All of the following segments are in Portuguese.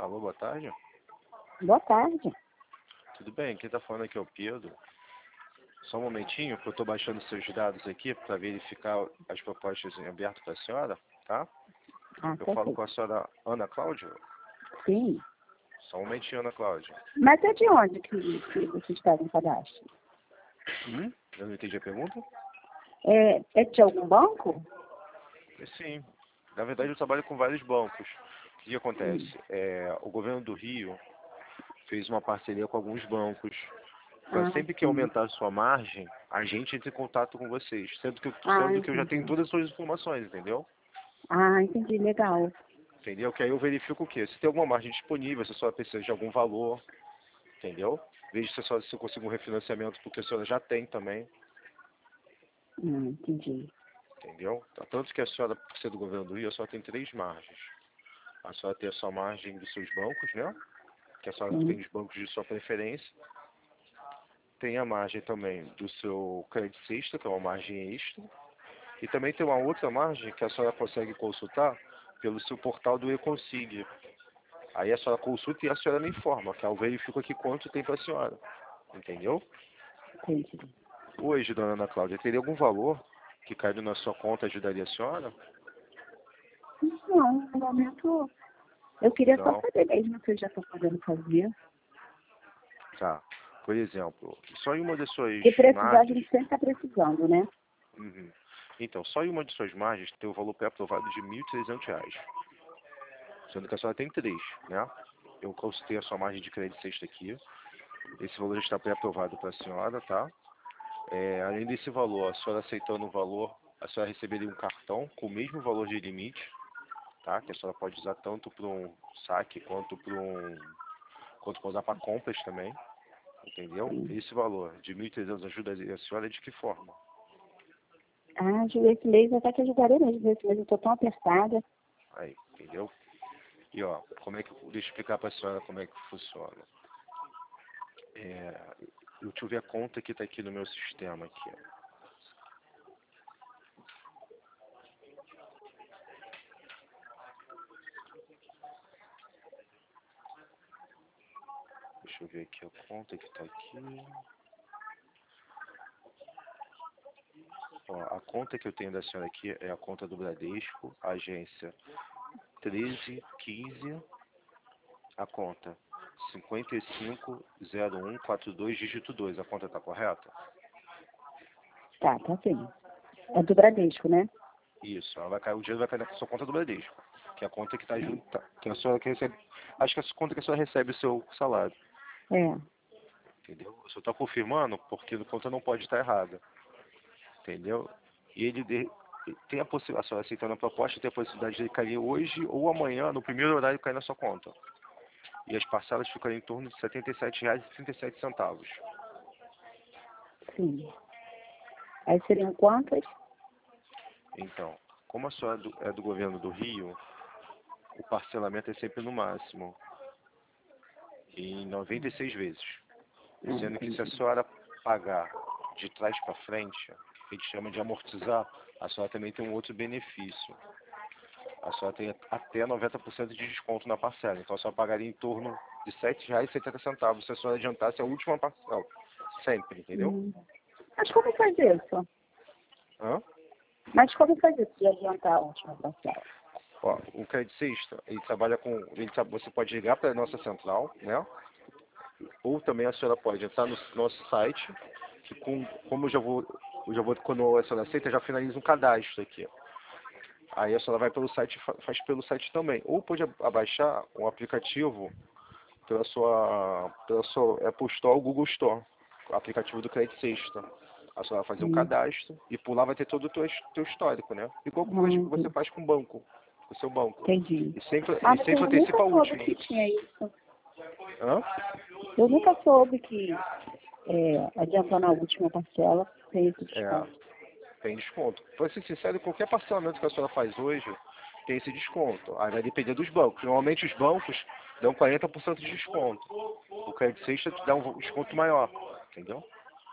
Alô, boa tarde. Boa tarde. Tudo bem? Quem está falando aqui é o Pedro. Só um momentinho, que eu estou baixando seus dados aqui para verificar as propostas em aberto para a senhora, tá? Ah, Eu falo perfeito. com a senhora Ana Cláudia? Sim. Só um momentinho, Ana Cláudia. Mas é de onde que vocês fazem cadastro? Eu não entendi a pergunta? É de algum banco? Sim. Na verdade, eu trabalho com vários bancos. O que acontece? Sim. O governo do Rio fez uma parceria com alguns bancos. Para Ah, sempre que sim. aumentar a sua margem, a gente entra em contato com vocês. Sendo que eu já tenho Entendi. todas as suas informações, entendeu? Ah, entendi. Legal. Entendeu? Que aí eu verifico o quê? Se tem alguma margem disponível, se a senhora precisa de algum valor, entendeu? Vejo se eu consigo um refinanciamento, porque a senhora já tem também, Entendi. entendeu? Tanto que a senhora, por ser do governo do Rio, a senhora tem três margens. A senhora tem a sua margem dos seus bancos, né? Que a senhora Sim. tem os bancos de sua preferência. Tem a margem também do seu crédito sexta, que é uma margem extra. E também tem uma outra margem que a senhora consegue consultar pelo seu portal do eConsig. Aí a senhora consulta e a senhora me informa, que eu verifico aqui quanto tem para a senhora. Entendeu? Entendi. Hoje, dona Ana Cláudia, teria algum valor que caindo na sua conta ajudaria a senhora? Não, no momento eu queria só Não. saber mesmo se eu já estou podendo fazer. Tá. Por exemplo, só em uma das suas Se precisar, a margens. gente sempre está precisando, né? Uhum. Então, só em uma de suas margens tem o valor pré-aprovado de R$ 1.300. Sendo que a senhora tem três, né? Eu consultei a sua margem de crédito sexta aqui. Esse valor já está pré-aprovado para a senhora, tá? Além desse valor, a senhora aceitando o valor, a senhora receberia um cartão com o mesmo valor de limite, tá? Que a senhora pode usar tanto para um saque quanto para usar para compras também, entendeu? Sim. Esse valor de 1.300 ajuda a senhora de que forma? Ah, esse mês até que ajudaria mesmo. Esse mês eu estou tão apertada. Aí, entendeu? E ó, deixa eu explicar para a senhora como é que funciona. Deixa eu ver a conta que está aqui no meu sistema aqui. Deixa eu ver aqui a conta que está aqui. Ó, a conta que eu tenho da senhora aqui é a conta do Bradesco, agência 1315, a conta 550142, dígito 2. A conta está correta? Tá sim. É do Bradesco, né? Isso, o dinheiro vai cair na sua conta do Bradesco, que é a conta que está junto, que a senhora que recebe, acho que é a conta que a senhora recebe o seu salário, É. entendeu? Eu só estou confirmando porque a conta não pode estar errada, entendeu? E tem a possibilidade, a senhora aceitando a proposta, tem a possibilidade de ele cair hoje ou amanhã, no primeiro horário, cair na sua conta. E as parcelas ficariam em torno de R$ 77,37. Sim. Aí seriam quantas? Então, como a senhora é do governo do Rio, o parcelamento é sempre no máximo, em 96 vezes. Sendo que se a Entendi. senhora pagar de trás para frente, que a gente chama de amortizar, a senhora também tem um outro benefício. A senhora tem até 90% de desconto na parcela. Então a senhora pagaria em torno de R$ 7,70 se a senhora adiantasse a última parcela. Sempre, entendeu? Mas como faz isso? Hã? Mas como faz isso de adiantar a última parcela? Ó, o Credit Sexta, ele trabalha com... você pode ligar para a nossa central, né? Ou também a senhora pode entrar no nosso site, que como quando a senhora aceita, já finaliza um cadastro aqui. Aí a senhora vai pelo site e faz pelo site também. Ou pode abaixar um aplicativo pela sua Apple Store ou Google Store, o aplicativo do Credit Sexta. A senhora vai fazer um cadastro e por lá vai ter todo o teu histórico, né? Igual como você Entendi. faz com o banco, com o seu banco. Entendi. E sempre, Ah, e mas sempre eu nunca antecipa a soube última. que tinha isso. Hã? Eu nunca soube que adiantando a última parcela tem esse É, desconto. tem desconto. Para ser sincero, qualquer parcelamento que a senhora faz hoje tem esse desconto. Aí vai depender dos bancos. Normalmente os bancos dão 40% de desconto. O Credit Sexta te dá um desconto maior, entendeu?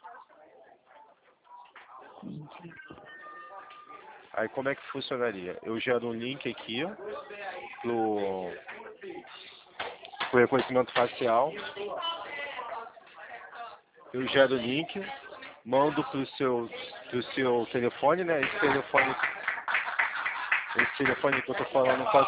Aí como é que funcionaria? Eu gero um link aqui por reconhecimento facial. Eu gero o link, mando pro seu telefone, né? Esse telefone que eu tô falando